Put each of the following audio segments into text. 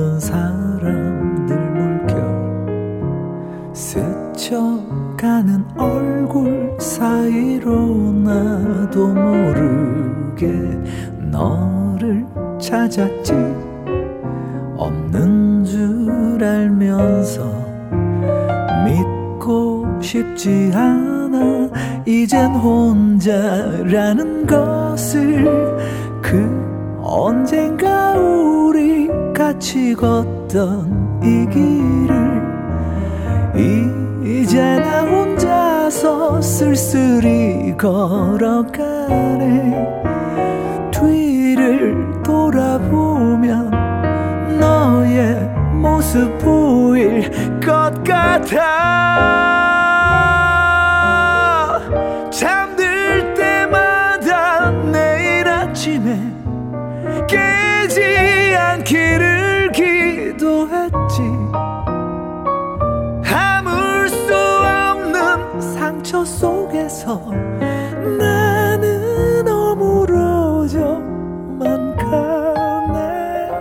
없는 사람들 물결 스쳐가는 얼굴 사이로 나도 모르게 너를 찾았지. 없는 줄 알면서 믿고 싶지 않아. 이젠 혼자라는 것을 그 언젠가 우리 같이 걷던 이 길을 이제 나 혼자서 쓸쓸히 걸어가네. 뒤를 돌아보면 너의 모습 보일 것 같아. 잠들 때마다 내일 아침에 깨지 않기를 기도했지. 아물 수 없는 상처 속에서 나는 어무러져만 가네.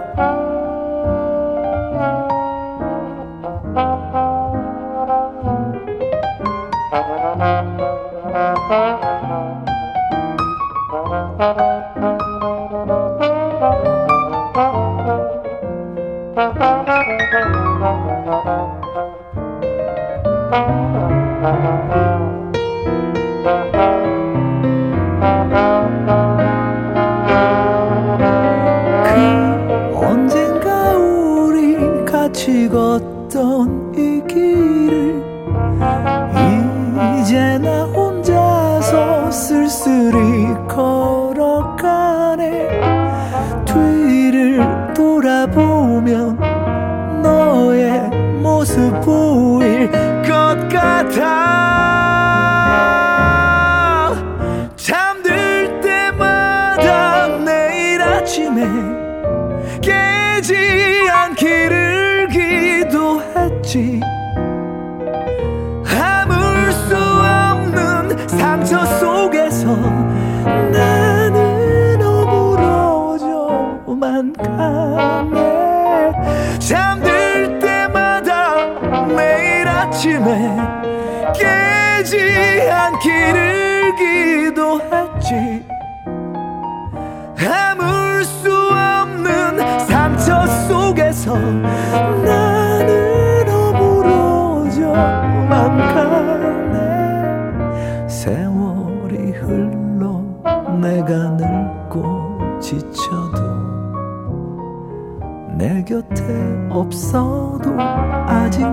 언젠가 우리 같이 걷던 이 길을 이제 나 혼자서 쓸쓸히 걸어가네. 뒤를 돌아보면 너의 모습 보일 것 같아. 잠들 때마다 내일 아침에 깨지 않기를 기도했지. 아물 수 없는 상처 속에서 나는 어무러져만 가네. 잠들 때마다 매일 아침에 깨지 않기를 기도했지. 아물 수 없는 상처 속에서 나는 어무러져만 가네. 세월이 흘러 내가 늙고 지쳐도 내 곁에 없어도 아직